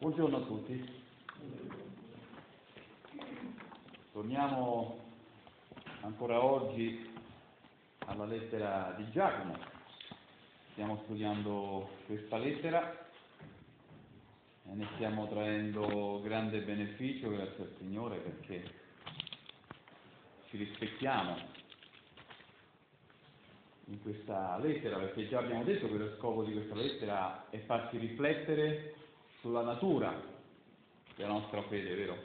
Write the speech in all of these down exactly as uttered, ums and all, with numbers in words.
Buongiorno a tutti. Torniamo ancora oggi alla lettera di Giacomo. Stiamo studiando questa lettera e ne stiamo traendo grande beneficio, grazie al Signore, perché ci rispecchiamo in questa lettera, perché già abbiamo detto che lo scopo di questa lettera è farci riflettere sulla natura della nostra fede, vero?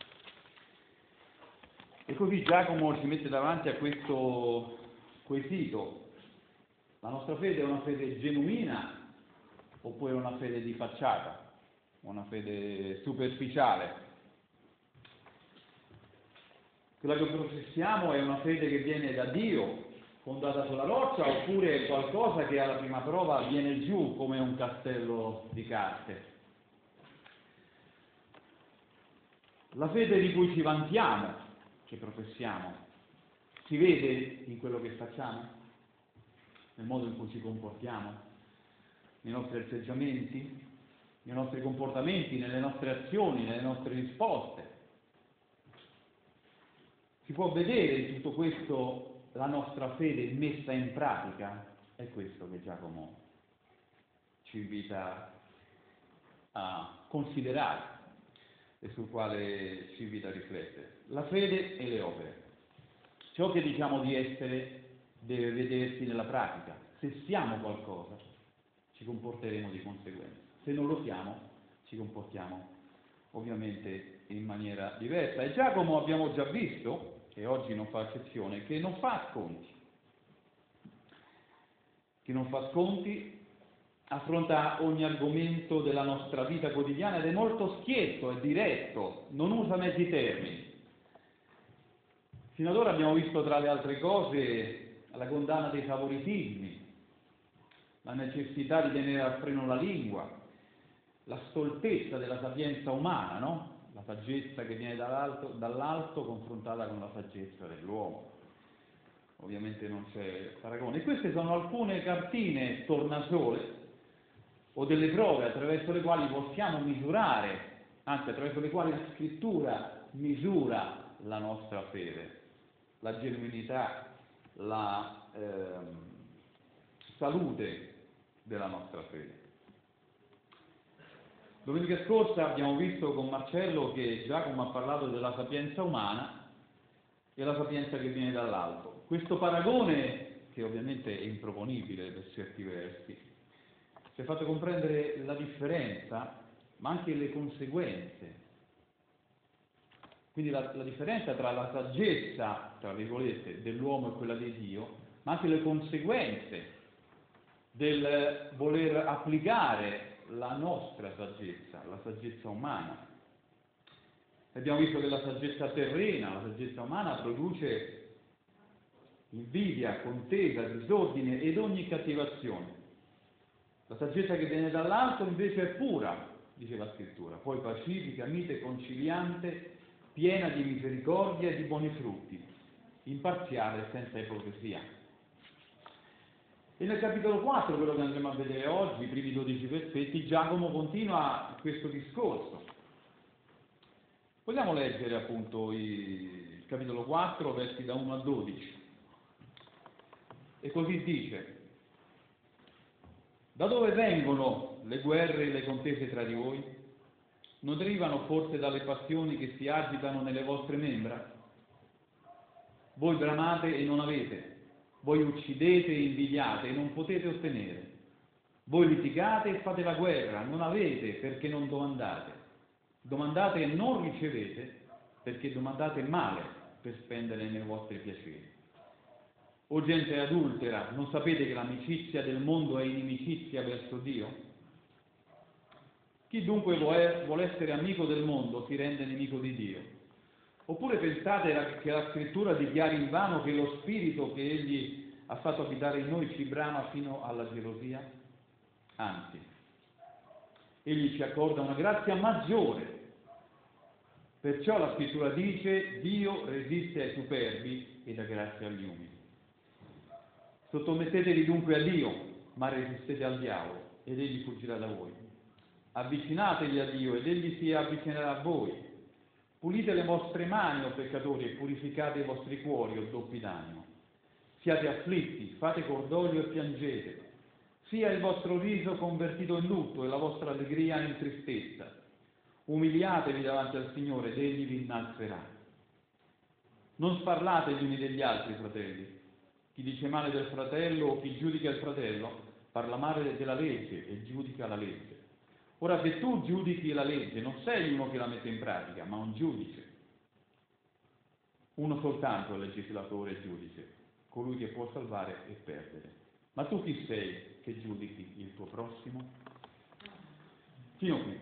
E così Giacomo ci mette davanti a questo quesito: la nostra fede è una fede genuina oppure una fede di facciata, una fede superficiale? Quella che professiamo è una fede che viene da Dio, fondata sulla roccia, oppure è qualcosa che alla prima prova viene giù come un castello di carte? La fede di cui ci vantiamo, che professiamo, si vede in quello che facciamo, nel modo in cui ci comportiamo, nei nostri atteggiamenti, nei nostri comportamenti, nelle nostre azioni, nelle nostre risposte. Si può vedere in tutto questo la nostra fede messa in pratica? È questo che Giacomo ci invita a considerare e sul quale ci invita a riflettere. La fede e le opere. Ciò che diciamo di essere deve vedersi nella pratica. Se siamo qualcosa, ci comporteremo di conseguenza. Se non lo siamo, ci comportiamo ovviamente in maniera diversa. E Giacomo abbiamo già visto, e oggi non fa eccezione, che non fa sconti. Che non fa sconti, affronta ogni argomento della nostra vita quotidiana ed è molto schietto e diretto, non usa mezzi termini. Fino ad ora abbiamo visto, tra le altre cose, la condanna dei favoritismi, la necessità di tenere a freno la lingua, la stoltezza della sapienza umana, no? La saggezza che viene dall'alto, dall'alto confrontata con la saggezza dell'uomo. Ovviamente non c'è paragone. E queste sono alcune cartine tornasole o delle prove attraverso le quali possiamo misurare, anzi attraverso le quali la Scrittura misura la nostra fede, la genuinità, la ehm, salute della nostra fede. Domenica scorsa abbiamo visto con Marcello che Giacomo ha parlato della sapienza umana e la sapienza che viene dall'alto. Questo paragone, che ovviamente è improponibile per certi versi, ci ha fatto comprendere la differenza, ma anche le conseguenze. Quindi la, la differenza tra la saggezza, tra virgolette, dell'uomo e quella di Dio, ma anche le conseguenze del voler applicare la nostra saggezza, la saggezza umana. Abbiamo visto che la saggezza terrena, la saggezza umana, produce invidia, contesa, disordine ed ogni cattivazione. La saggezza che viene dall'alto invece è pura, dice la Scrittura, poi pacifica, mite, conciliante, piena di misericordia e di buoni frutti, imparziale e senza ipocrisia. E nel capitolo quattro, quello che andremo a vedere oggi, i primi dodici versetti, Giacomo continua questo discorso. Vogliamo leggere appunto il capitolo quattro, versi da uno a dodici. E così dice: da dove vengono le guerre e le contese tra di voi? Non derivano forse dalle passioni che si agitano nelle vostre membra? Voi bramate e non avete, voi uccidete e invidiate e non potete ottenere. Voi litigate e fate la guerra, non avete perché non domandate. Domandate e non ricevete perché domandate male per spendere nei vostri piaceri. O gente adultera, non sapete che l'amicizia del mondo è inimicizia verso Dio? Chi dunque vuole essere amico del mondo si rende nemico di Dio. Oppure pensate che la Scrittura dichiari invano che lo Spirito che Egli ha fatto abitare in noi ci brama fino alla gelosia? Anzi, Egli ci accorda una grazia maggiore. Perciò la Scrittura dice: Dio resiste ai superbi e dà grazia agli umili. Sottomettetevi dunque a Dio, ma resistete al diavolo ed egli fuggirà da voi. avvicinatevi a Dio ed Egli si avvicinerà a voi. Pulite le vostre mani, o peccatori, e purificate i vostri cuori, o doppi d'animo. Siate afflitti, fate cordoglio e piangete. Sia il vostro riso convertito in lutto e la vostra allegria in tristezza. Umiliatevi davanti al Signore ed Egli vi innalzerà. Non sparlate gli uni degli altri, fratelli. Chi dice male del fratello o chi giudica il fratello parla male della legge e giudica la legge. Ora, se tu giudichi la legge, non sei uno che la mette in pratica, ma un giudice. Uno soltanto è il legislatore e giudice, colui che può salvare e perdere. Ma tu chi sei che giudichi il tuo prossimo? Fino qui.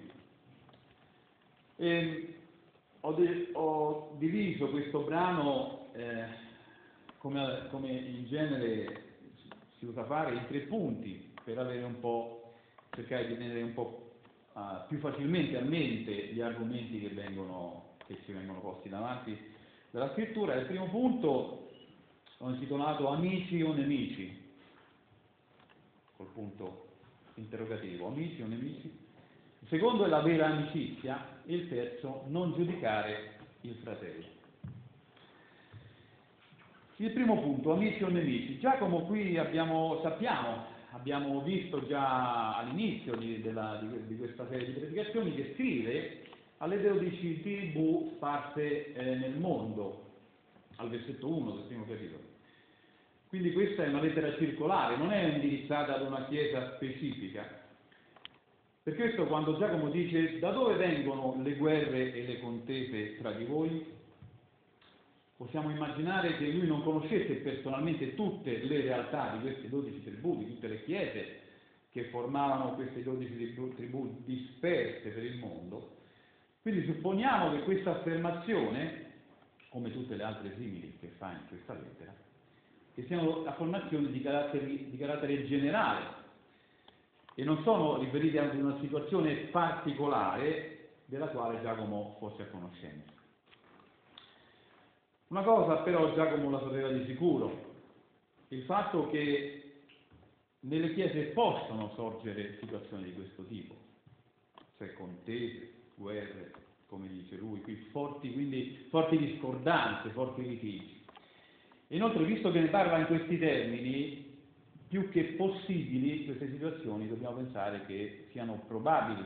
E ho, de- ho diviso questo brano, eh, come, come in genere si usa fare, in tre punti, per avere un po', cercare di tenere un po' Uh, più facilmente a mente gli argomenti che, vengono, che ci vengono posti davanti dalla scrittura. Il primo punto ho intitolato Amici o nemici, col punto interrogativo, amici o nemici. Il secondo è la vera amicizia e il terzo non giudicare il fratello. Il primo punto, amici o nemici. Giacomo qui abbiamo, sappiamo Abbiamo visto già all'inizio di, della, di, di questa serie di predicazioni che scrive alle dodici tribù sparse eh, nel mondo, al versetto uno del primo capitolo. Quindi questa è una lettera circolare, non è indirizzata ad una chiesa specifica. Per questo quando Giacomo dice da dove vengono le guerre e le contese tra di voi, possiamo immaginare che lui non conoscesse personalmente tutte le realtà di queste dodici tribù, di tutte le chiese che formavano queste dodici tribù disperse per il mondo. Quindi supponiamo che questa affermazione, come tutte le altre simili che fa in questa lettera, che siano affermazioni di carattere, di carattere generale e non sono riferite ad una situazione particolare della quale Giacomo fosse a conoscenza. Una cosa però Giacomo la sapeva di sicuro, il fatto che nelle chiese possono sorgere situazioni di questo tipo, cioè contese, guerre, come dice lui, qui forti, quindi forti discordanze, forti litigi. Inoltre, visto che ne parla in questi termini, più che possibili queste situazioni dobbiamo pensare che siano probabili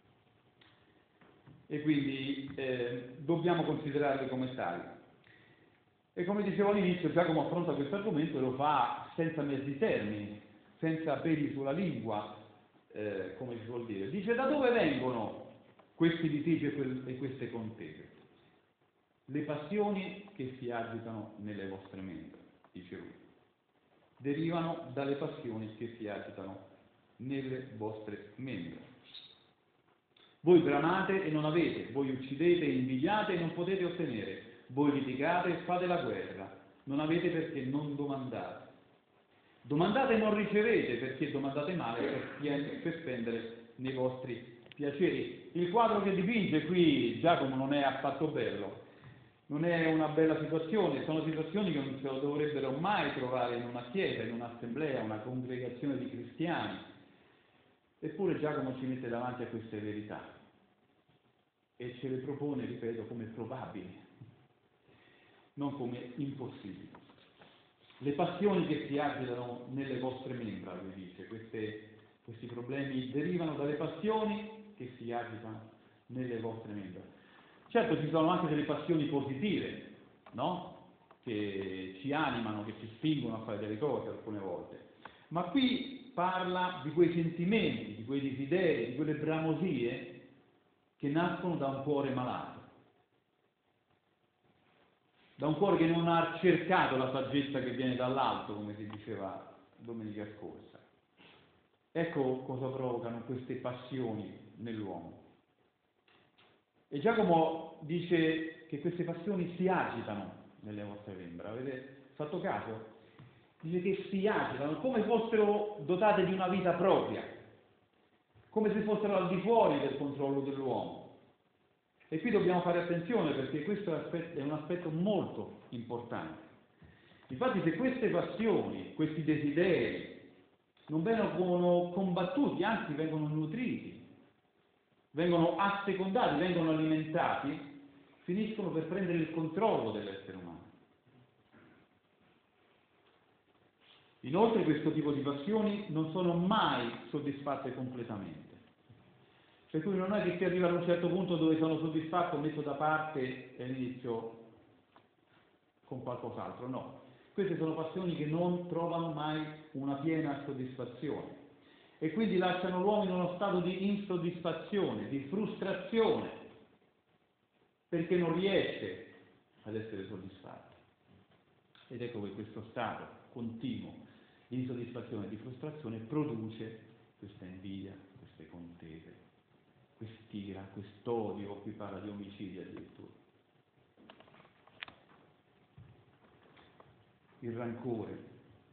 e quindi eh, dobbiamo considerarle come tali. E come dicevo all'inizio, Giacomo affronta questo argomento e lo fa senza mezzi termini, senza peli sulla lingua, eh, come si vuol dire. Dice da dove vengono questi litigi e queste contese? Le passioni che si agitano nelle vostre membra, dice lui, derivano dalle passioni che si agitano nelle vostre membra. Voi bramate e non avete, voi uccidete e invidiate e non potete ottenere. Voi litigate e fate la guerra, non avete perché non domandate. Domandate e non ricevete perché domandate male per, per spendere nei vostri piaceri. Il quadro che dipinge qui Giacomo non è affatto bello, non è una bella situazione, sono situazioni che non se lo dovrebbero mai trovare in una chiesa, in un'assemblea, una congregazione di cristiani. Eppure Giacomo ci mette davanti a queste verità e ce le propone, ripeto, come probabili, non come impossibili. Le passioni che si agitano nelle vostre membra, lui dice, queste, questi problemi derivano dalle passioni che si agitano nelle vostre membra. Certo ci sono anche delle passioni positive, no? Che ci animano, che ci spingono a fare delle cose alcune volte, ma qui parla di quei sentimenti, di quei desideri, di quelle bramosie che nascono da un cuore malato, da un cuore che non ha cercato la saggezza che viene dall'alto, come si diceva domenica scorsa. Ecco cosa provocano queste passioni nell'uomo. E Giacomo dice che queste passioni si agitano nelle vostre membra. Avete fatto caso? Dice che si agitano come se fossero dotate di una vita propria, come se fossero al di fuori del controllo dell'uomo. E qui dobbiamo fare attenzione perché questo è un aspetto molto importante. Infatti se queste passioni, questi desideri non vengono combattuti, anzi vengono nutriti vengono assecondati, vengono alimentati, finiscono per prendere il controllo dell'essere umano. Inoltre questo tipo di passioni non sono mai soddisfatte completamente. Per cui non è che si arriva ad un certo punto dove sono soddisfatto, metto da parte e inizio con qualcos'altro, no. Queste sono passioni che non trovano mai una piena soddisfazione e quindi lasciano l'uomo in uno stato di insoddisfazione, di frustrazione, perché non riesce ad essere soddisfatto. Ed ecco che questo stato continuo di insoddisfazione e di frustrazione produce questa invidia, queste contese, quest'ira, quest'odio, qui parla di omicidi addirittura. Il rancore.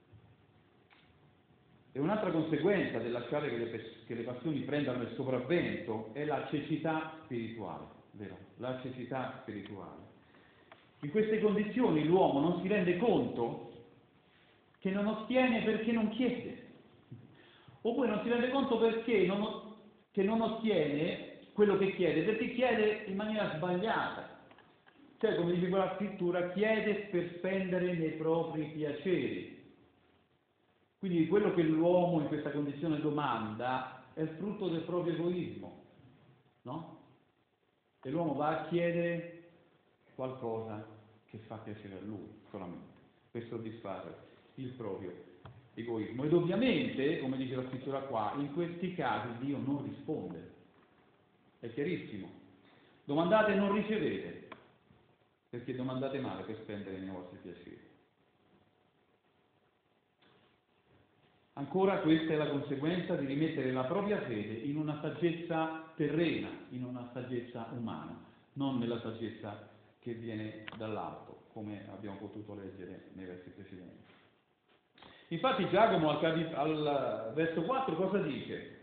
E un'altra conseguenza del lasciare che le, che le passioni prendano il sopravvento è la cecità spirituale, vero? La cecità spirituale. In queste condizioni l'uomo non si rende conto che non ottiene perché non chiede, oppure non si rende conto perché non, che non ottiene quello che chiede, perché chiede in maniera sbagliata. Cioè, come dice la scrittura, chiede per spendere nei propri piaceri. Quindi quello che l'uomo in questa condizione domanda è il frutto del proprio egoismo, no? E l'uomo va a chiedere qualcosa che fa piacere a lui, solamente, per soddisfare il proprio egoismo. Ed ovviamente, come dice la scrittura qua, in questi casi Dio non risponde. È chiarissimo. Domandate e non ricevete, perché domandate male per spendere nei vostri piaceri. Ancora questa è la conseguenza di rimettere la propria fede in una saggezza terrena, in una saggezza umana, non nella saggezza che viene dall'alto, come abbiamo potuto leggere nei versi precedenti. Infatti Giacomo al, capi- al verso quattro cosa dice?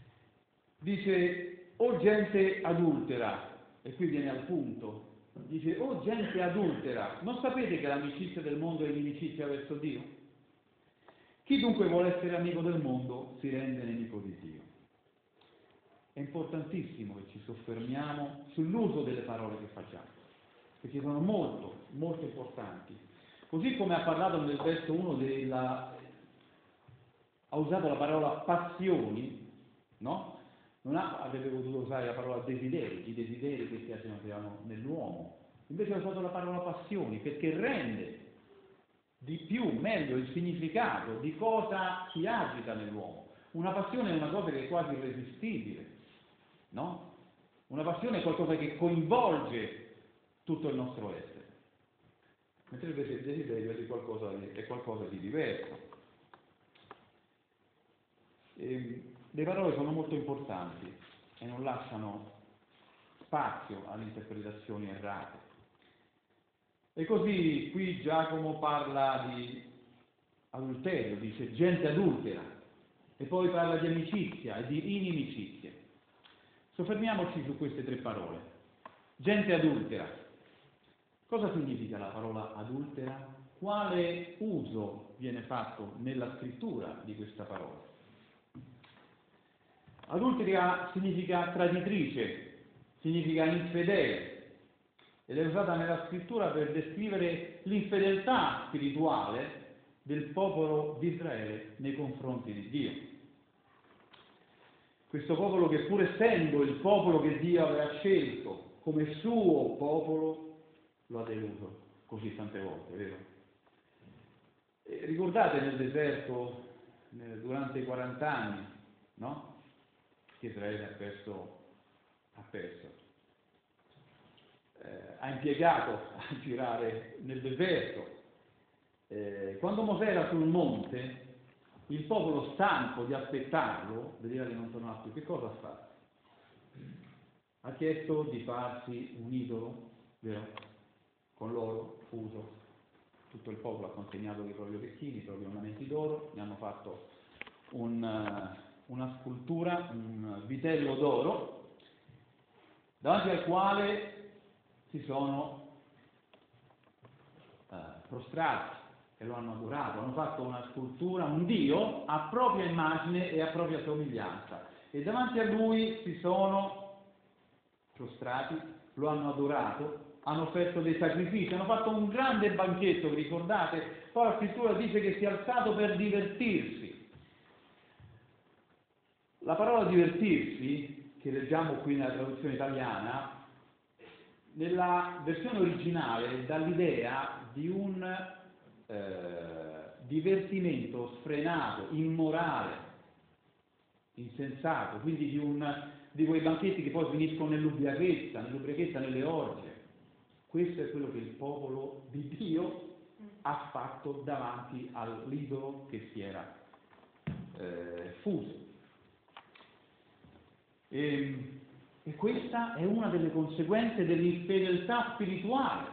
Dice, o gente adultera, e qui viene al punto, dice, o gente adultera, non sapete che l'amicizia del mondo è inimicizia verso Dio? Chi dunque vuole essere amico del mondo si rende nemico di Dio. È importantissimo che ci soffermiamo sull'uso delle parole che facciamo, perché sono molto, molto importanti. Così come ha parlato nel verso uno della... ha usato la parola passioni, no? Non ha, avrebbe potuto usare la parola desideri, i desideri che si agitano nell'uomo. Invece ha usato la parola passioni, perché rende di più, meglio, il significato di cosa si agita nell'uomo. Una passione è una cosa che è quasi irresistibile, no? Una passione è qualcosa che coinvolge tutto il nostro essere, mentre invece il desiderio è qualcosa di, è qualcosa di diverso. E le parole sono molto importanti e non lasciano spazio alle interpretazioni errate. E così qui Giacomo parla di adulterio, dice gente adultera, e poi parla di amicizia e di inimicizia. Soffermiamoci su queste tre parole. Gente adultera. Cosa significa la parola adultera? Quale uso viene fatto nella scrittura di questa parola? Adultera significa traditrice, significa infedele, ed è usata nella scrittura per descrivere l'infedeltà spirituale del popolo di Israele nei confronti di Dio. Questo popolo che, pur essendo il popolo che Dio aveva scelto come suo popolo, lo ha deluso così tante volte, vero? E ricordate nel deserto, durante i quaranta anni, no? Che Israele ha perso, ha perso. Eh, ha impiegato a girare nel deserto. Eh, quando Mosè era sul monte, il popolo stanco di aspettarlo, vedeva che non tornava più, che cosa ha fatto? Ha chiesto di farsi un idolo, vero? Con l'oro fuso. Tutto il popolo ha consegnato i propri orecchini, i propri ornamenti d'oro, ne hanno fatto un, uh, una scultura, un vitello d'oro, davanti al quale si sono uh, prostrati e lo hanno adorato, hanno fatto una scultura, un Dio a propria immagine e a propria somiglianza, e davanti a lui si sono prostrati, lo hanno adorato, hanno offerto dei sacrifici, hanno fatto un grande banchetto, vi ricordate? Poi la scrittura dice che si è alzato per divertirsi. La parola divertirsi, che leggiamo qui nella traduzione italiana, nella versione originale dà l'idea di un eh, divertimento sfrenato, immorale, insensato, quindi di, un, di quei banchetti che poi finiscono nell'ubriachezza, nell'ubriachezza, nelle orge. Questo è quello che il popolo di Dio ha fatto davanti all'idolo che si era eh, fuso. E, e questa è una delle conseguenze dell'infedeltà spirituale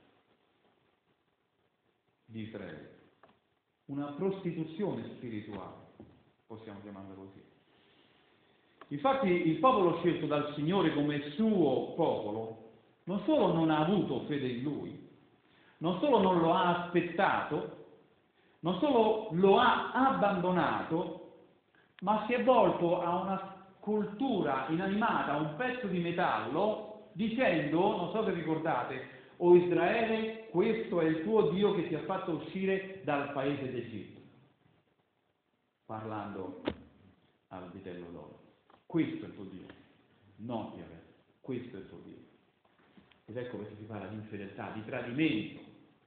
di Israele, una prostituzione spirituale, possiamo chiamarla così. Infatti il popolo scelto dal Signore come suo popolo non solo non ha avuto fede in Lui, non solo non lo ha aspettato, non solo lo ha abbandonato, ma si è volto a una cultura inanimata, a un pezzo di metallo, dicendo, non so se ricordate, o Israele, questo è il tuo Dio che ti ha fatto uscire dal paese d'Egitto, parlando al vitello d'oro. Questo è il tuo Dio, non Yahweh, questo è il tuo Dio. Ed ecco perché si parla di infedeltà, di tradimento.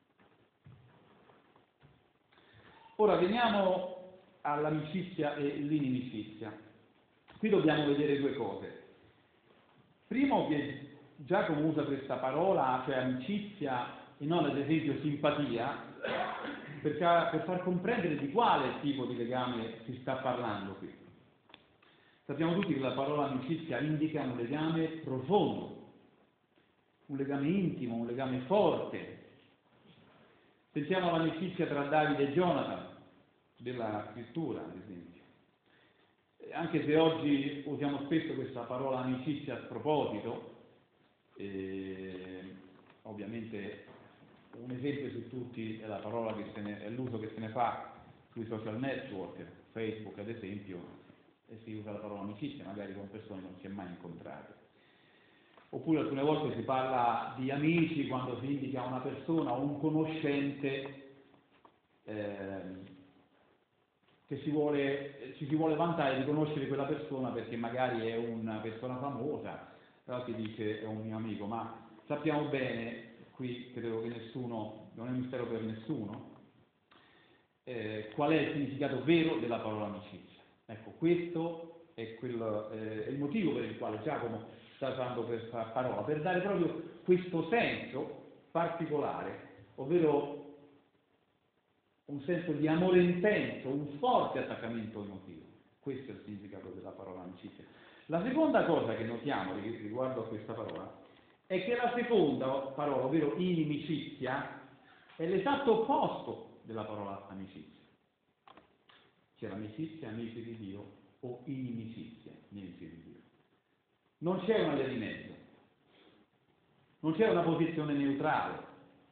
Ora veniamo all'amicizia e l'inimicizia. Qui dobbiamo vedere due cose. Primo, che Giacomo usa questa parola, cioè amicizia, e non ad esempio simpatia, per, per far comprendere di quale tipo di legame si sta parlando qui. Sappiamo tutti che la parola amicizia indica un legame profondo, un legame intimo, un legame forte. Pensiamo all'amicizia tra Davide e Jonathan, della scrittura, ad esempio. Anche se oggi usiamo spesso questa parola amicizia a sproposito, eh, ovviamente un esempio su tutti è la parola che se ne, è l'uso che se ne fa sui social network, Facebook ad esempio, e si usa la parola amicizia, magari con persone che non si è mai incontrate. Oppure alcune volte si parla di amici quando si indica una persona o un conoscente eh, che si vuole, ci si vuole vantare di conoscere quella persona perché magari è una persona famosa, però si dice è un mio amico, ma sappiamo bene, qui credo che nessuno, non è un mistero per nessuno, eh, qual è il significato vero della parola amicizia. Ecco, questo è, quello, eh, è il motivo per il quale Giacomo sta usando questa parola, per dare proprio questo senso particolare, ovvero un senso di amore intenso, un forte attaccamento emotivo. Questo è il significato della parola amicizia. La seconda cosa che notiamo riguardo a questa parola è che la seconda parola, ovvero inimicizia, è l'esatto opposto della parola amicizia. C'è l'amicizia, amici di Dio, o inimicizia, nemici di Dio. Non c'è una via di mezzo, non c'è una posizione neutrale.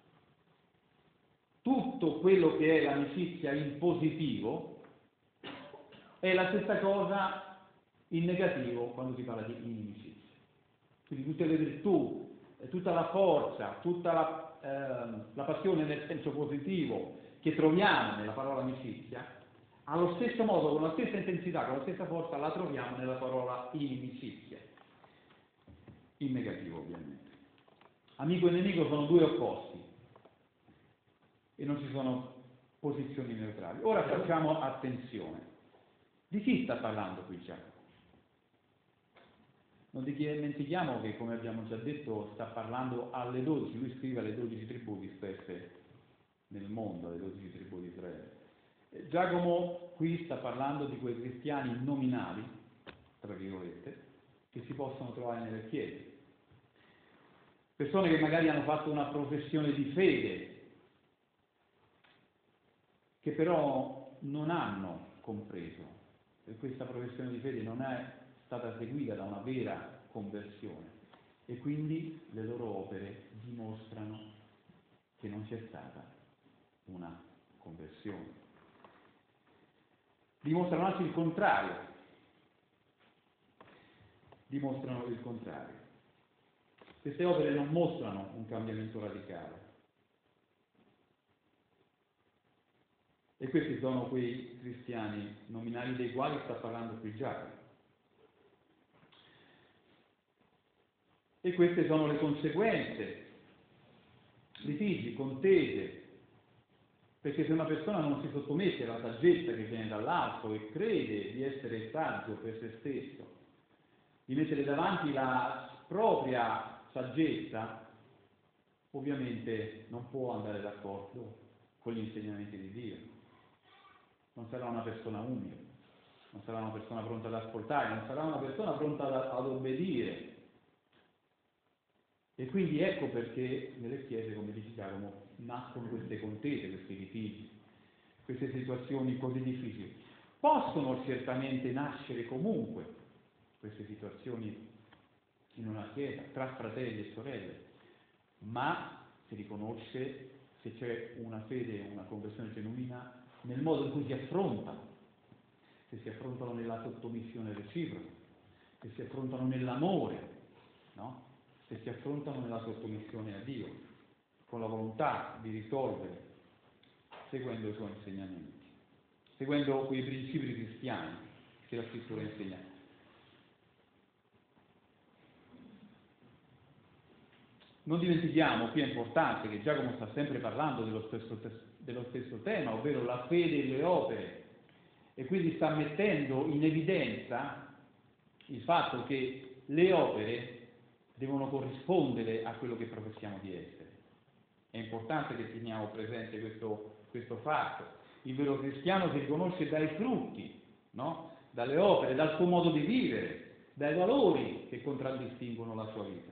Tutto quello che è l'amicizia in positivo è la stessa cosa in negativo quando si parla di inimicizia. Quindi tutte le virtù, tutta la forza, tutta la, eh, la passione nel senso positivo che troviamo nella parola amicizia, allo stesso modo, con la stessa intensità, con la stessa forza, la troviamo nella parola inimicizia, in negativo ovviamente. Amico e nemico sono due opposti e non ci sono posizioni neutrali. Ora facciamo attenzione. Di chi sta parlando qui Giacomo? Non dimentichiamo che, come abbiamo già detto, sta parlando alle dodici, lui scrive alle dodici tribù disperse nel mondo, alle dodici tribù di Israele. Giacomo qui sta parlando di quei cristiani nominali, tra virgolette, che si possono trovare nelle chiese. Persone che magari hanno fatto una professione di fede, che però non hanno compreso che questa professione di fede non è stata seguita da una vera conversione e quindi le loro opere dimostrano che non c'è stata una conversione. Dimostrano anzi il contrario. Dimostrano il contrario. Queste opere non mostrano un cambiamento radicale. E questi sono quei cristiani nominali dei quali sta parlando qui Giacomo. E queste sono le conseguenze, litigi, contese, perché se una persona non si sottomette alla saggezza che viene dall'alto e crede di essere saggio per se stesso, di mettere davanti la propria saggezza, ovviamente non può andare d'accordo con gli insegnamenti di Dio. Non sarà una persona umile, non sarà una persona pronta ad ascoltare, non sarà una persona pronta ad, ad obbedire. E quindi ecco perché nelle chiese, come dice Giacomo, nascono queste contese, questi litigi, queste situazioni così difficili. Possono certamente nascere comunque queste situazioni in una chiesa, tra fratelli e sorelle, ma si riconosce, se c'è una fede e una conversione genuina, nel modo in cui si affrontano, se si affrontano nella sottomissione reciproca, se si affrontano nell'amore, no? Se si affrontano nella sottomissione a Dio, con la volontà di risolvere, seguendo i suoi insegnamenti, seguendo quei principi cristiani che la Scrittura insegna. Non dimentichiamo, qui è importante, che Giacomo sta sempre parlando dello stesso, dello stesso tema, ovvero la fede e le opere, e quindi sta mettendo in evidenza il fatto che le opere devono corrispondere a quello che professiamo di essere. È importante che teniamo presente questo, questo fatto. Il vero cristiano si riconosce dai frutti, no? Dalle opere, dal suo modo di vivere, dai valori che contraddistinguono la sua vita.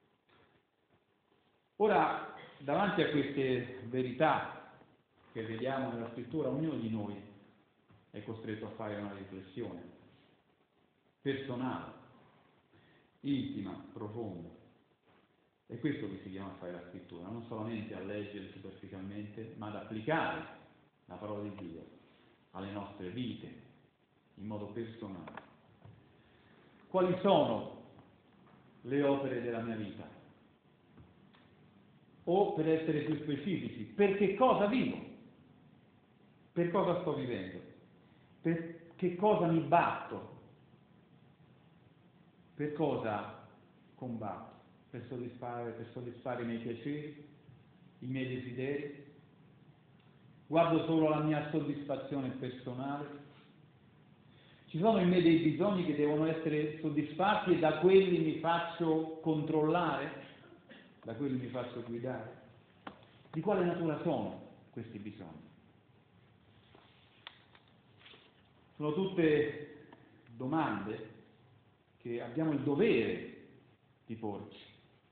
Ora, davanti a queste verità che vediamo nella Scrittura, ognuno di noi è costretto a fare una riflessione personale, intima, profonda. È questo che si chiama a fare la Scrittura, non solamente a leggere superficialmente, ma ad applicare la parola di Dio alle nostre vite, in modo personale. Quali sono le opere della mia vita? O, per essere più specifici, per che cosa vivo? Per cosa sto vivendo? Per che cosa mi batto? Per cosa combatto? Per soddisfare, per soddisfare i miei piaceri, i miei desideri? Guardo solo la mia soddisfazione personale? Ci sono in me dei bisogni che devono essere soddisfatti e da quelli mi faccio controllare? Da quelli mi faccio guidare? Di quale natura sono questi bisogni? Sono tutte domande che abbiamo il dovere di porci.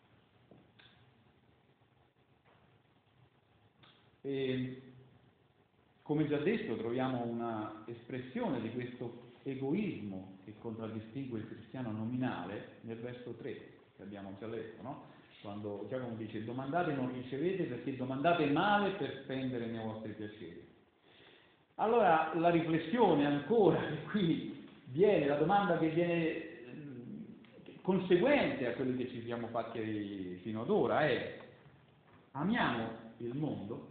E, come già detto, troviamo una espressione di questo egoismo che contraddistingue il cristiano nominale nel verso tre, che abbiamo già letto, no? Quando Giacomo dice: domandate e non ricevete perché domandate male per spendere nei vostri piaceri. Allora la riflessione ancora che qui viene, la domanda che viene conseguente a quelli che ci siamo fatti fino ad ora è: amiamo il mondo?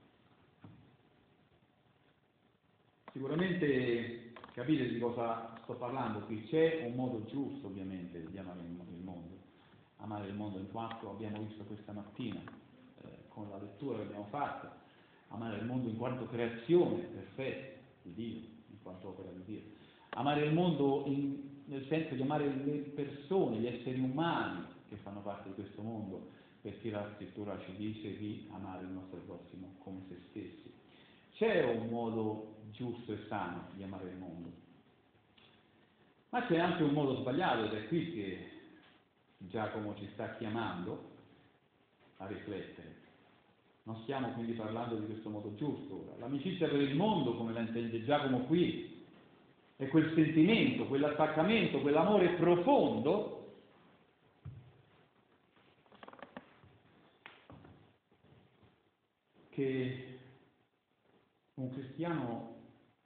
Sicuramente capite di cosa sto parlando qui. C'è un modo giusto ovviamente di amare il mondo, amare il mondo in quanto abbiamo visto questa mattina eh, con la lettura che abbiamo fatto, amare il mondo in quanto creazione perfetta di Dio, in quanto opera di Dio, amare il mondo in nel senso di amare le persone, gli esseri umani che fanno parte di questo mondo, perché la Scrittura ci dice di amare il nostro prossimo come se stessi. C'è un modo giusto e sano di amare il mondo, ma c'è anche un modo sbagliato, ed è qui che Giacomo ci sta chiamando a riflettere. Non stiamo quindi parlando di questo modo giusto. L'amicizia per il mondo, come la intende Giacomo qui, è quel sentimento, quell'attaccamento, quell'amore profondo che un cristiano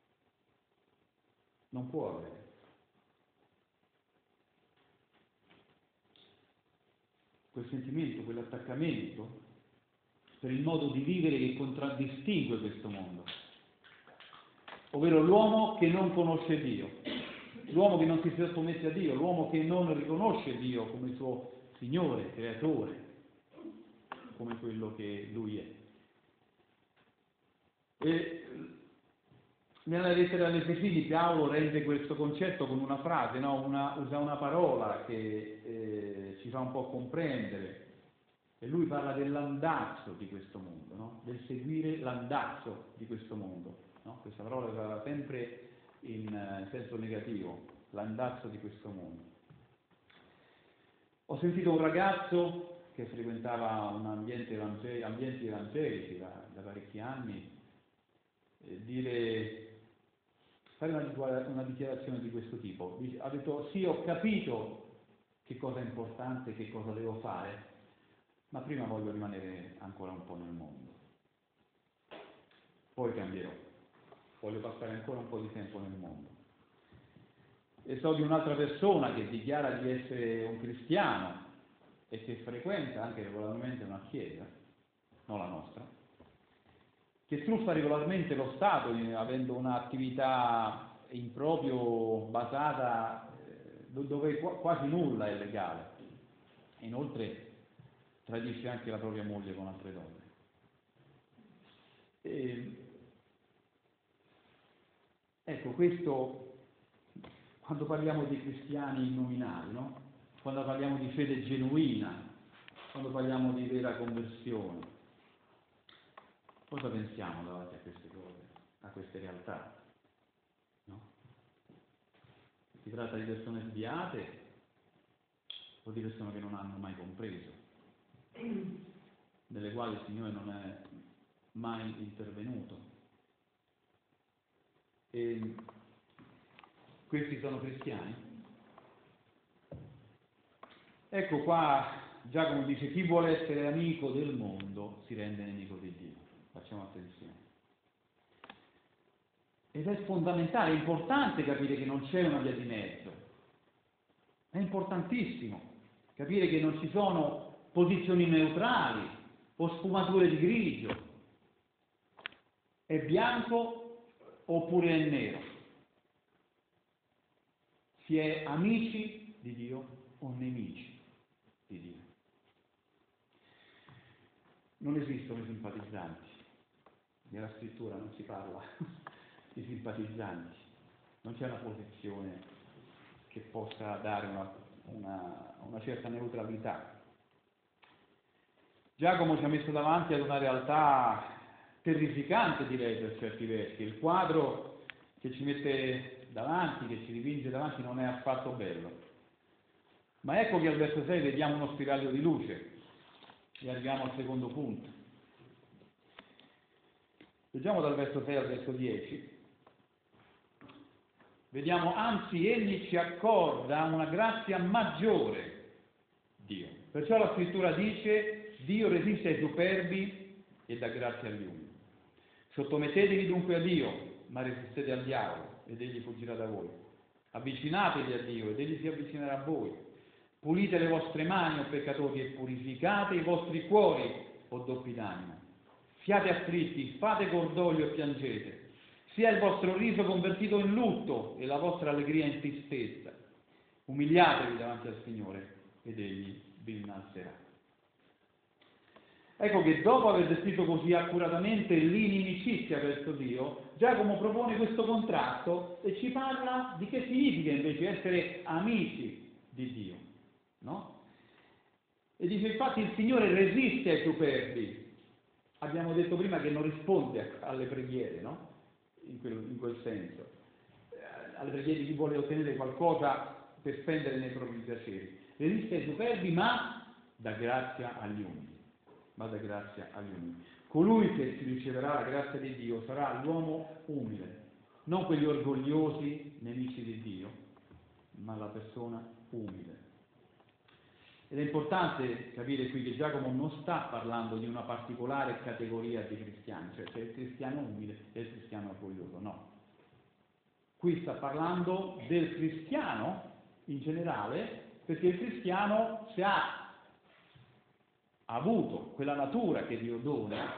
non può avere. quel sentimento, quell'attaccamento per il modo di vivere che contraddistingue questo mondo, ovvero l'uomo che non conosce Dio, l'uomo che non si sottomette a Dio, l'uomo che non riconosce Dio come suo Signore, Creatore, come quello che Lui è. E nella lettera agli Efesini Paolo rende questo concetto con una frase, no? una, usa una parola che eh, ci fa un po' comprendere, e lui parla dell'andazzo di questo mondo, no? Del seguire l'andazzo di questo mondo. No? Questa parola è usata sempre in uh, senso negativo, l'andazzo di questo mondo. Ho sentito un ragazzo che frequentava un ambiente evangel- ambienti evangelici da, da parecchi anni eh, dire, fare una, una dichiarazione di questo tipo. Dice, ha detto: sì, ho capito che cosa è importante, che cosa devo fare, ma prima voglio rimanere ancora un po' nel mondo. Poi cambierò. Voglio passare ancora un po' di tempo nel mondo. E so di un'altra persona che dichiara di essere un cristiano e che frequenta anche regolarmente una chiesa, non la nostra, che truffa regolarmente lo Stato avendo un'attività improprio basata eh, dove quasi nulla è legale. Inoltre tradisce anche la propria moglie con altre donne. E, ecco, questo, quando parliamo di cristiani nominali, no? Quando parliamo di fede genuina, quando parliamo di vera conversione, cosa pensiamo davanti a queste cose, a queste realtà? No? Si tratta di persone sviate o di persone che non hanno mai compreso, nelle quali il Signore non è mai intervenuto? E questi sono cristiani? Ecco qua Giacomo dice: chi vuole essere amico del mondo si rende nemico di Dio. Facciamo attenzione. Ed è fondamentale, è importante capire che non c'è una via di mezzo. È importantissimo capire che non ci sono posizioni neutrali o sfumature di grigio. È bianco oppure è nero. Si è amici di Dio o nemici di Dio. Non esistono i simpatizzanti. Nella scrittura non si parla di simpatizzanti. Non c'è una posizione che possa dare una, una, una certa neutralità. Giacomo ci ha messo davanti ad una realtà terrificante, direi, per certi versi. Il quadro che ci mette davanti, che ci dipinge davanti, non è affatto bello. Ma ecco che al verso sei vediamo uno spiraglio di luce e arriviamo al secondo punto. Leggiamo dal verso sei al verso dieci. Vediamo, anzi, egli ci accorda una grazia maggiore, Dio. Perciò la scrittura dice: Dio resiste ai superbi e dà grazia agli umili. Sottomettetevi dunque a Dio, ma resistete al diavolo ed egli fuggirà da voi. Avvicinatevi a Dio ed egli si avvicinerà a voi. Pulite le vostre mani, o peccatori, e purificate i vostri cuori, o doppi d'animo. Siate afflitti, fate cordoglio e piangete. Sia il vostro riso convertito in lutto e la vostra allegria in tristezza. Umiliatevi davanti al Signore ed egli vi innalzerà. Ecco che dopo aver descritto così accuratamente l'inimicizia verso Dio, Giacomo propone questo contrasto e ci parla di che significa invece essere amici di Dio, no? E dice: infatti il Signore resiste ai superbi. Abbiamo detto prima che non risponde alle preghiere, no? In quel, in quel senso, alle preghiere di chi vuole ottenere qualcosa per spendere nei propri piaceri. Resiste ai superbi, ma dà grazia agli umili. Ma dà grazia agli umili. Colui che si riceverà la grazia di Dio sarà l'uomo umile, non quegli orgogliosi nemici di Dio, ma la persona umile. Ed è importante capire qui che Giacomo non sta parlando di una particolare categoria di cristiani, cioè c'è il cristiano umile e il cristiano orgoglioso, no. Qui sta parlando del cristiano in generale, perché il cristiano, se ha ha avuto quella natura che Dio dona,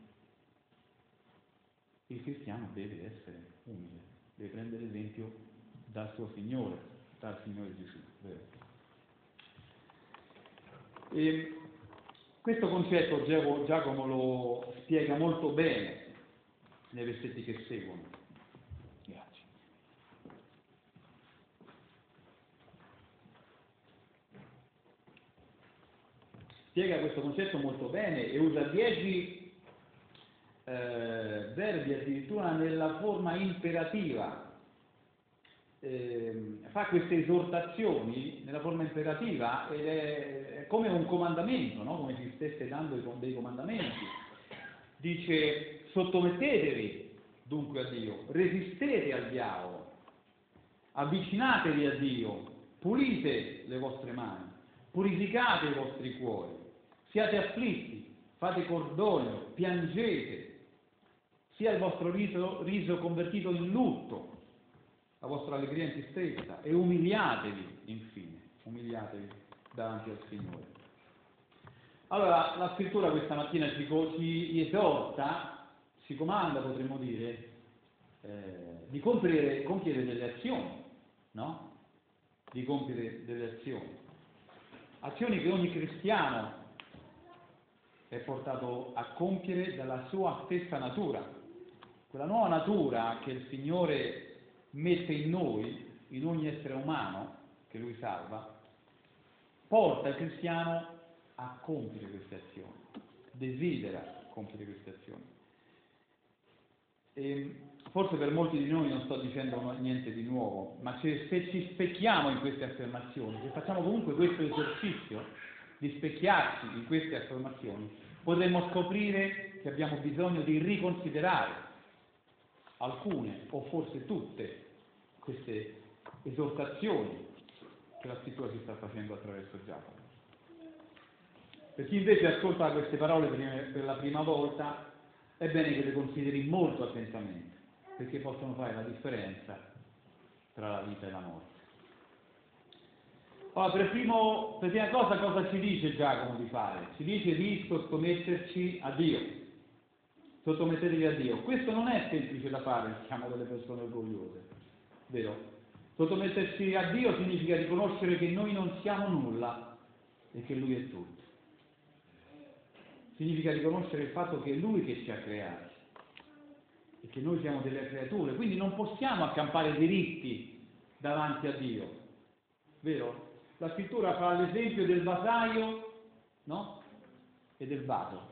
il cristiano deve essere umile, deve prendere esempio dal suo Signore, dal Signore Gesù. Vero? E questo concetto Giacomo lo spiega molto bene nei versetti che seguono. Grazie. Spiega questo concetto molto bene e usa dieci eh, verbi addirittura nella forma imperativa. Eh, fa queste esortazioni nella forma imperativa ed è, è come un comandamento, no? Come se stesse dando dei comandamenti. Dice: sottomettetevi dunque a Dio, resistete al diavolo, avvicinatevi a Dio, pulite le vostre mani, purificate i vostri cuori, siate afflitti, fate cordoglio, piangete, sia il vostro riso, riso convertito in lutto, la vostra allegria in tristezza, e umiliatevi infine, umiliatevi davanti al Signore. Allora, la scrittura questa mattina ci, ci esorta, ci comanda, potremmo dire, eh, di compiere, compiere delle azioni, no? Di compiere delle azioni. Azioni che ogni cristiano è portato a compiere dalla sua stessa natura. Quella nuova natura che il Signore mette in noi, in ogni essere umano che Lui salva, porta il cristiano a compiere queste azioni, desidera compiere queste azioni. E forse per molti di noi non sto dicendo niente di nuovo, ma se, se ci specchiamo in queste affermazioni, se facciamo comunque questo esercizio di specchiarci in queste affermazioni, potremmo scoprire che abbiamo bisogno di riconsiderare alcune o forse tutte queste esortazioni che la scrittura ci sta facendo attraverso Giacomo. Per chi invece ascolta queste parole per la prima volta, è bene che le consideri molto attentamente, perché possono fare la differenza tra la vita e la morte. Allora, per, primo, per prima cosa, cosa ci dice Giacomo di fare? Ci dice di sottometterci a Dio. Sottomettetevi a Dio. Questo non è semplice da fare, siamo delle persone orgogliose, vero? Sottometterci a Dio significa riconoscere che noi non siamo nulla e che Lui è tutto. Significa riconoscere il fatto che è Lui che ci ha creati e che noi siamo delle creature, quindi non possiamo accampare diritti davanti a Dio, vero? La scrittura fa l'esempio del vasaio, no? E del vaso.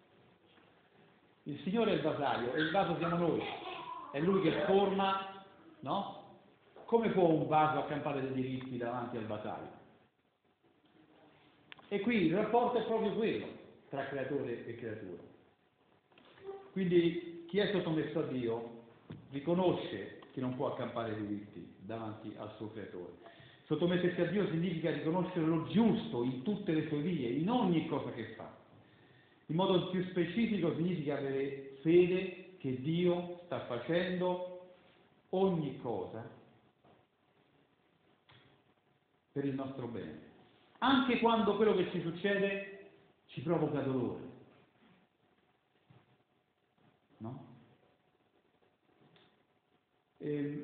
Il Signore è il vasaio e il vaso siamo noi, è Lui che forma, no? Come può un vaso accampare dei diritti davanti al vasaio? E qui il rapporto è proprio quello tra creatore e creatura. Quindi chi è sottomesso a Dio riconosce che non può accampare diritti davanti al suo creatore. Sottomettersi a Dio significa riconoscere lo giusto in tutte le sue vie, in ogni cosa che fa. In modo più specifico significa avere fede che Dio sta facendo ogni cosa per il nostro bene, anche quando quello che ci succede ci provoca dolore, no? E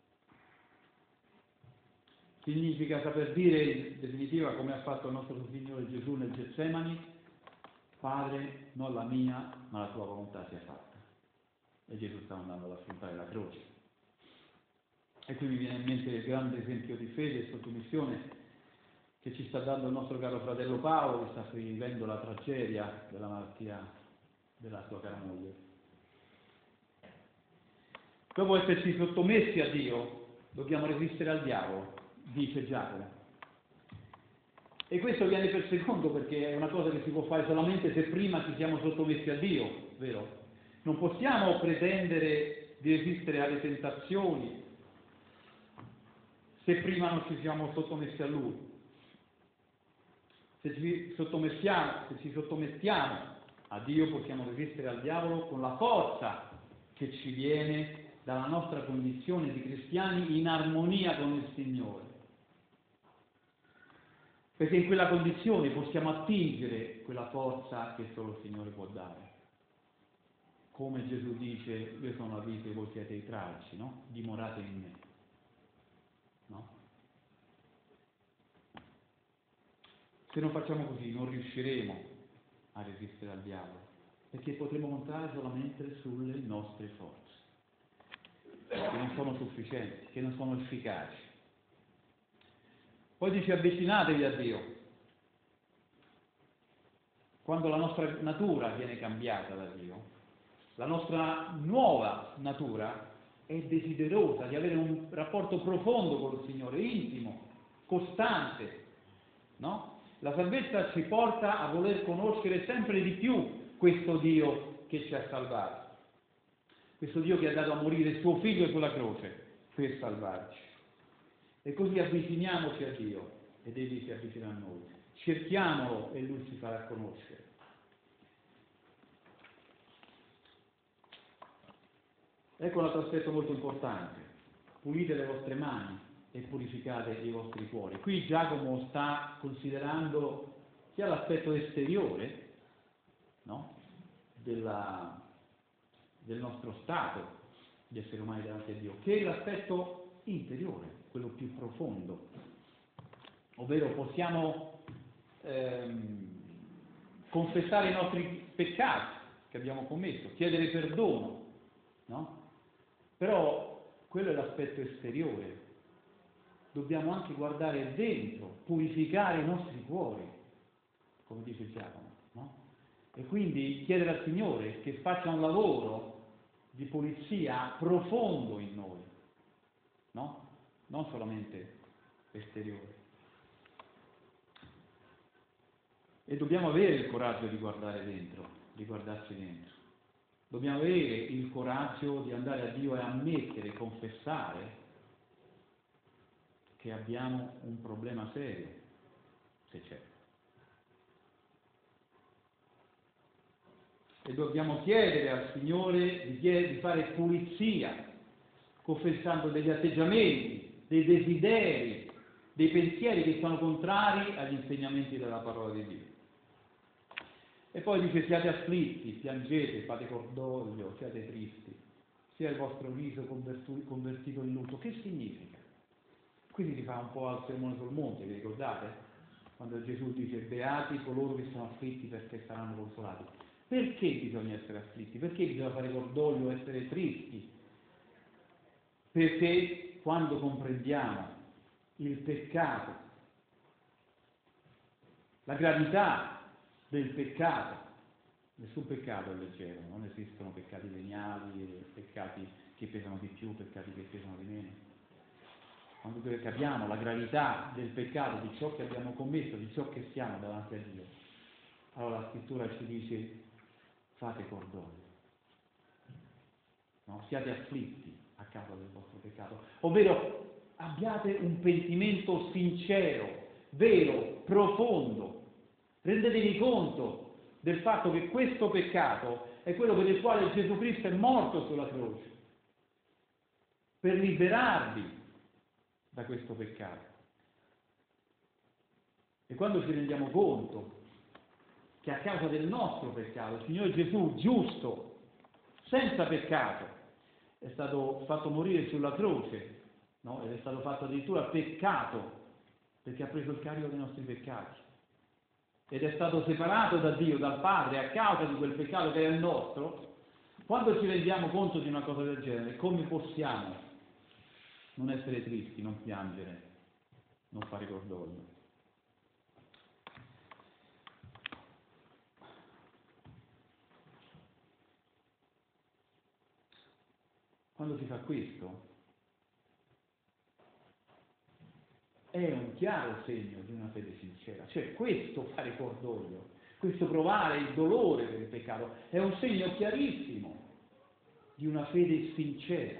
significa saper dire in definitiva, come ha fatto il nostro Signore Gesù nel Getsemani: Padre, non la mia, ma la tua volontà sia fatta. E Gesù sta andando ad affrontare la croce. E qui mi viene in mente il grande esempio di fede e sottomissione che ci sta dando il nostro caro fratello Paolo, che sta vivendo la tragedia della malattia della sua cara moglie. Dopo esserci sottomessi a Dio, dobbiamo resistere al diavolo, dice Giacomo. E questo viene per secondo, perché è una cosa che si può fare solamente se prima ci siamo sottomessi a Dio, vero? Non possiamo pretendere di resistere alle tentazioni se prima non ci siamo sottomessi a Lui. Se ci sottomettiamo, se ci sottomettiamo a Dio, possiamo resistere al diavolo con la forza che ci viene dalla nostra condizione di cristiani in armonia con il Signore. perché in quella condizione possiamo attingere quella forza che solo il Signore può dare. Come Gesù dice, io sono la vite e voi siete i tralci, no? Dimorate in me, no? Se non facciamo così non riusciremo a resistere al diavolo, perché potremo contare solamente sulle nostre forze, che non sono sufficienti, che non sono efficaci. Poi dice avvicinatevi a Dio. Quando la nostra natura viene cambiata da Dio, la nostra nuova natura è desiderosa di avere un rapporto profondo con il Signore, intimo, costante, no? La salvezza ci porta a voler conoscere sempre di più questo Dio che ci ha salvati, questo Dio che ha dato a morire il suo figlio sulla croce per salvarci. E così avviciniamoci a Dio ed Egli si avvicina a noi. Cerchiamolo e Lui ci farà conoscere. Ecco un altro aspetto molto importante. Pulite le vostre mani e purificate i vostri cuori. Qui Giacomo sta considerando sia l'aspetto esteriore, no? Della, del nostro stato di esseri umani davanti a Dio, che l'aspetto interiore, quello più profondo, ovvero possiamo ehm, confessare i nostri peccati che abbiamo commesso, chiedere perdono, no? Però quello è l'aspetto esteriore. Dobbiamo anche guardare dentro, purificare i nostri cuori, come dice Giacomo, no? E quindi chiedere al Signore che faccia un lavoro di pulizia profondo in noi, no? Non solamente esteriore. E dobbiamo avere il coraggio di guardare dentro, di guardarci dentro. Dobbiamo avere il coraggio di andare a Dio e ammettere, confessare che abbiamo un problema serio, se c'è. E dobbiamo chiedere al Signore di, chied- di fare pulizia, confessando degli atteggiamenti, dei desideri, dei pensieri che sono contrari agli insegnamenti della parola di Dio. E poi dice: siate afflitti, piangete, fate cordoglio, siate tristi, sia il vostro viso convertu- convertito in lutto. Che significa? Qui si fa un po' al sermone sul monte, vi ricordate? Quando Gesù dice: beati coloro che sono afflitti perché saranno consolati. Perché bisogna essere afflitti? Perché bisogna fare cordoglio, essere tristi? Perché quando comprendiamo il peccato, la gravità del peccato, nessun peccato è leggero, non esistono peccati veniali, peccati che pesano di più, peccati che pesano di meno. Quando capiamo la gravità del peccato, di ciò che abbiamo commesso, di ciò che siamo davanti a Dio, allora la Scrittura ci dice: fate cordoglio, no? Siate afflitti a causa del vostro peccato, ovvero abbiate un pentimento sincero, vero, profondo. Rendetevi conto del fatto che questo peccato è quello per il quale Gesù Cristo è morto sulla croce, per liberarvi da questo peccato. E quando ci rendiamo conto che a causa del nostro peccato il Signore Gesù, giusto, senza peccato, è stato fatto morire sulla croce, no? Ed è stato fatto addirittura peccato, perché ha preso il carico dei nostri peccati, ed è stato separato da Dio, dal Padre, a causa di quel peccato che è il nostro. Quando ci rendiamo conto di una cosa del genere, come possiamo non essere tristi, non piangere, non fare cordoglio? Quando si fa questo, è un chiaro segno di una fede sincera. Cioè, questo fare cordoglio, questo provare il dolore per il peccato, è un segno chiarissimo di una fede sincera,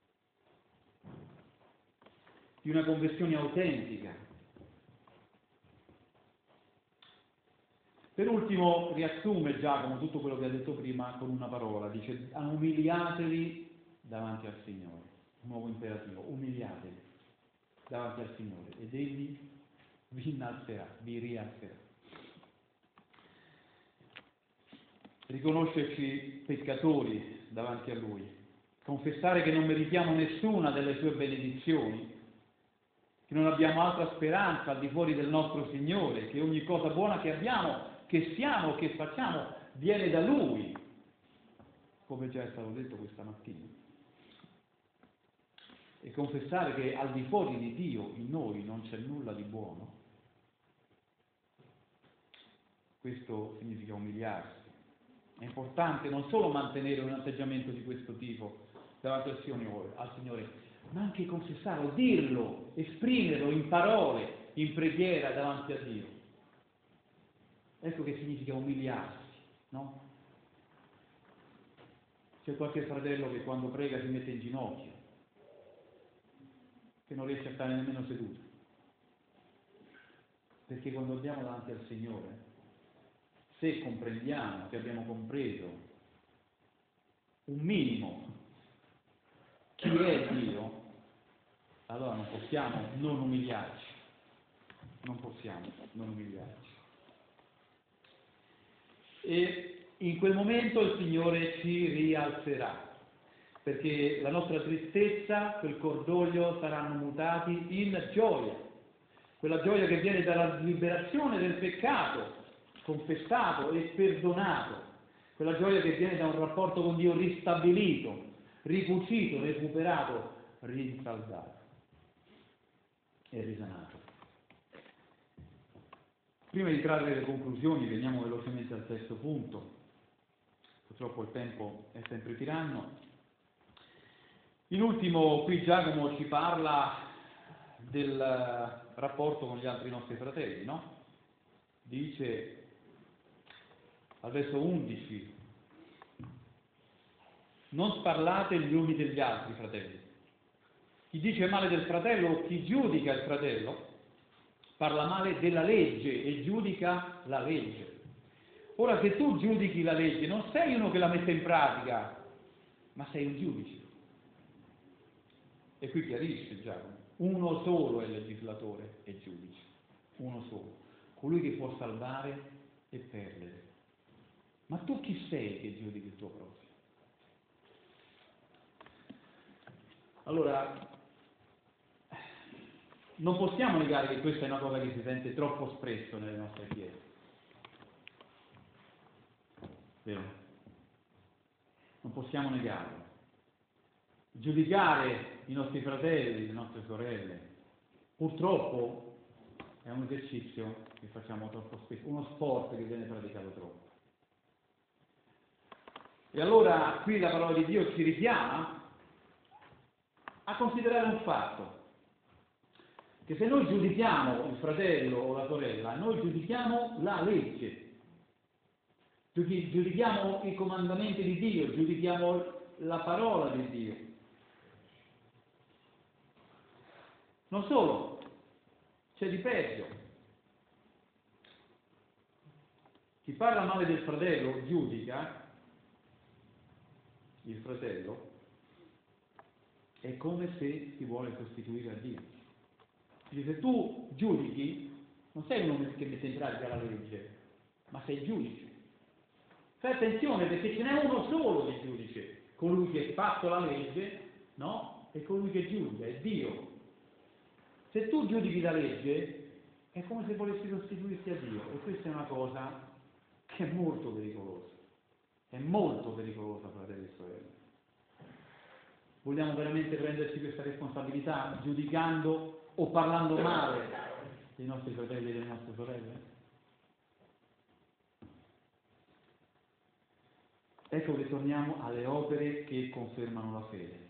di una conversione autentica. Per ultimo riassume Giacomo tutto quello che ha detto prima con una parola, dice: umiliatevi davanti al Signore. Un nuovo imperativo: umiliatevi davanti al Signore ed Egli vi innalzerà, vi rialzerà. Riconoscerci peccatori davanti a Lui, confessare che non meritiamo nessuna delle sue benedizioni, che non abbiamo altra speranza al di fuori del nostro Signore, che ogni cosa buona che abbiamo, che siamo, che facciamo, viene da Lui, come già è stato detto questa mattina. E confessare che al di fuori di Dio in noi non c'è nulla di buono, questo significa umiliarsi. È importante non solo mantenere un atteggiamento di questo tipo davanti al Signore, al Signore, ma anche confessarlo, dirlo, esprimerlo in parole, in preghiera davanti a Dio. Ecco che significa umiliarsi, no? C'è qualche fratello che quando prega si mette in ginocchio, che non riesce a stare nemmeno seduto, perché quando andiamo davanti al Signore, se comprendiamo che abbiamo compreso un minimo chi è Dio, allora non possiamo non umiliarci, non possiamo non umiliarci. E in quel momento il Signore ci rialzerà, perché la nostra tristezza, quel cordoglio saranno mutati in gioia, quella gioia che viene dalla liberazione del peccato, confessato e perdonato, quella gioia che viene da un rapporto con Dio ristabilito, ricucito, recuperato, rinsaldato e risanato. Prima di trarre le conclusioni, veniamo velocemente al terzo punto. Purtroppo il tempo è sempre tiranno. In ultimo, qui Giacomo ci parla del rapporto con gli altri nostri fratelli, no? Dice al verso undici: non sparlate gli uni degli altri, fratelli. Chi dice male del fratello o chi giudica il fratello parla male della legge e giudica la legge. Ora, se tu giudichi la legge, non sei uno che la mette in pratica, ma sei un giudice. E qui chiarisce Giacomo: uno solo è legislatore e giudice, uno solo, colui che può salvare e perdere. Ma tu chi sei che giudichi il tuo prossimo? Allora, non possiamo negare che questa è una cosa che si sente troppo spesso nelle nostre chiese, vero? Non possiamo negarlo. Giudicare i nostri fratelli, le nostre sorelle, purtroppo è un esercizio che facciamo troppo spesso, uno sport che viene praticato troppo. E allora qui la parola di Dio ci richiama a considerare un fatto, che se noi giudichiamo il fratello o la sorella, noi giudichiamo la legge, giudichiamo i comandamenti di Dio, giudichiamo la parola di Dio. Non solo, c'è di peggio. Chi parla male del fratello giudica il fratello, è come se si vuole sostituire a Dio. Quindi se tu giudichi, non sei uno che mette in pratica la legge, ma sei giudice. Fai attenzione, perché ce n'è uno solo di giudice, colui che ha fatto la legge, no? E colui che giudica, è Dio. Se tu giudichi la legge, è come se volessi sostituirti a Dio, e questa è una cosa che è molto pericolosa. È molto pericolosa, fratelli e sorelle. Vogliamo veramente prenderci questa responsabilità, giudicando o parlando male dei nostri fratelli e delle nostre sorelle? Ecco che torniamo alle opere che confermano la fede.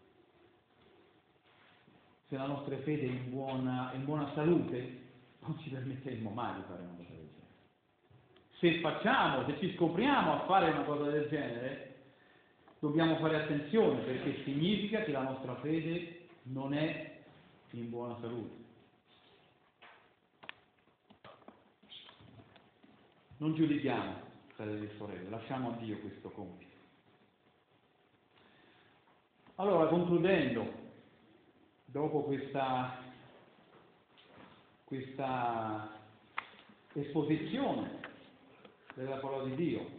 Se la nostra fede è in buona, in buona salute, non ci permetteremo mai di fare una cosa del genere. Se facciamo, se ci scopriamo a fare una cosa del genere, dobbiamo fare attenzione, perché significa che la nostra fede non è in buona salute. Non giudichiamo, fratelli e sorelle, lasciamo a Dio questo compito. Allora, concludendo, dopo questa, questa esposizione della parola di Dio,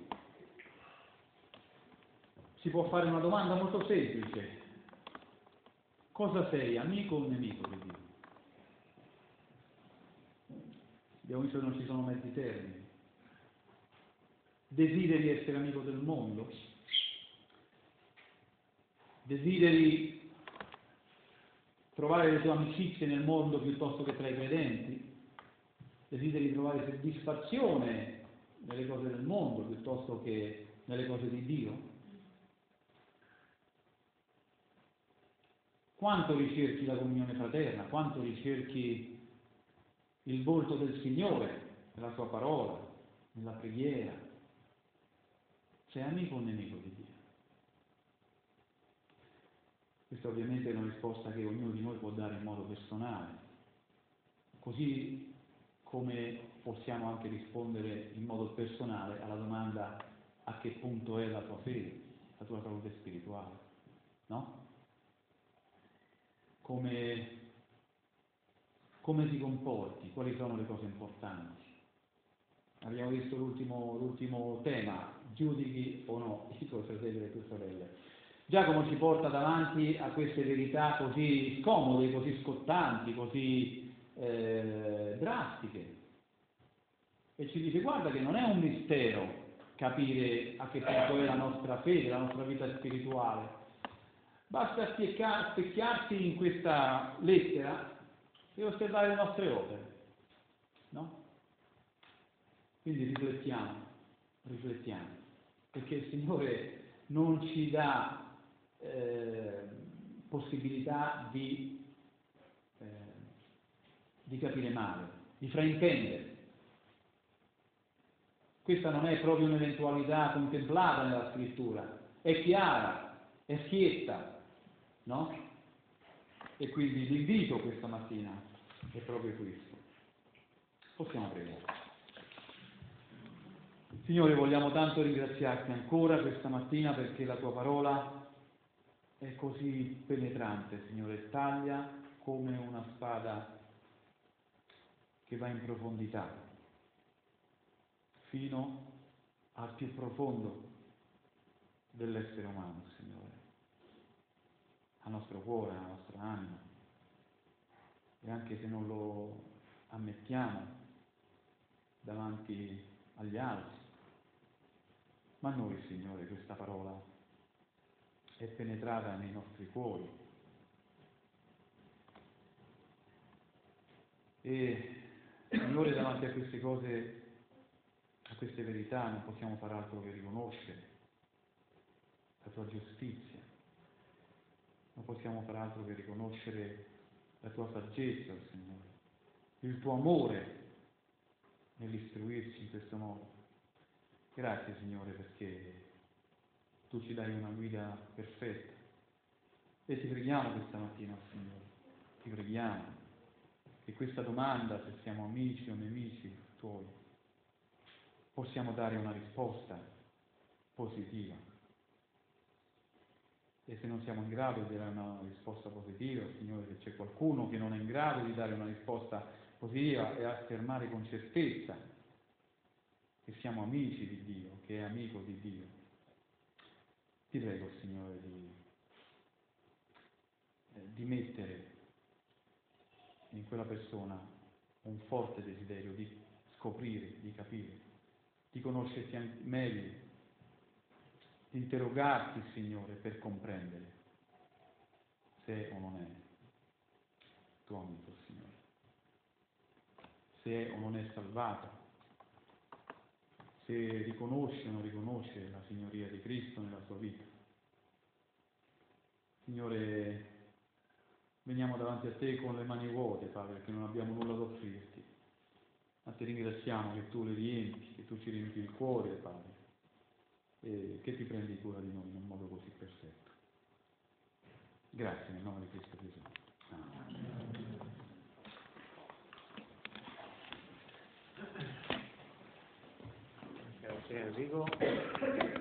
si può fare una domanda molto semplice: cosa sei, amico o nemico di Dio? Abbiamo visto che non ci sono mezzi termini. Desideri essere amico del mondo? Desideri trovare le tue amicizie nel mondo piuttosto che tra i credenti? Desideri trovare soddisfazione nelle cose del mondo piuttosto che nelle cose di Dio? Quanto ricerchi la comunione fraterna? Quanto ricerchi il volto del Signore nella sua parola, nella preghiera? Sei amico o nemico di Dio? Questa ovviamente è una risposta che ognuno di noi può dare in modo personale, così come possiamo anche rispondere in modo personale alla domanda: a che punto è la tua fede, la tua salute spirituale, no? Come, come ti comporti, quali sono le cose importanti. Abbiamo visto l'ultimo, l'ultimo tema: giudichi o no i tuoi fratelli e le tue sorelle. Giacomo ci porta davanti a queste verità così scomode, così scottanti, così eh, drastiche, e ci dice: guarda che non è un mistero capire a che punto è la nostra fede, la nostra vita spirituale. Basta specchiarsi in questa lettera e osservare le nostre opere, no? Quindi riflettiamo, riflettiamo, perché il Signore non ci dà eh, possibilità di, eh, di capire male, di fraintendere. Questa non è proprio un'eventualità contemplata nella Scrittura, è chiara, è schietta, no? E quindi l'invito questa mattina è proprio questo. Possiamo pregare. Signore, vogliamo tanto ringraziarti ancora questa mattina perché la tua parola è così penetrante, Signore, taglia come una spada che va in profondità, fino al più profondo dell'essere umano, Signore, al nostro cuore, alla nostra anima. E anche se non lo ammettiamo davanti agli altri, ma noi, Signore, questa parola è penetrata nei nostri cuori. E, Signore, davanti a queste cose, a queste verità, non possiamo far altro che riconoscere la tua giustizia, non possiamo far altro che riconoscere la tua saggezza, Signore, il tuo amore nell'istruirci in questo modo. Grazie, Signore, perché tu ci dai una guida perfetta. E ti preghiamo questa mattina, Signore, ti preghiamo che questa domanda, se siamo amici o nemici tuoi, possiamo dare una risposta positiva. E se non siamo in grado di dare una risposta positiva, Signore, se c'è qualcuno che non è in grado di dare una risposta positiva e affermare con certezza che siamo amici di Dio, che è amico di Dio, ti prego, Signore, di, eh, di mettere in quella persona un forte desiderio di scoprire, di capire, di conoscerti meglio, di interrogarti, Signore, per comprendere se o non è tuo amico, Signore, se o non è salvato, se riconosce o non riconosce la signoria di Cristo nella sua vita. Signore, veniamo davanti a te con le mani vuote, Padre, perché non abbiamo nulla da offrirti, ma ti ringraziamo che tu le riempi, che tu ci riempi il cuore, Padre, e che ti prendi cura di noi in un modo così perfetto. Grazie nel nome di Cristo Gesù. Amen. Grazie Enrico.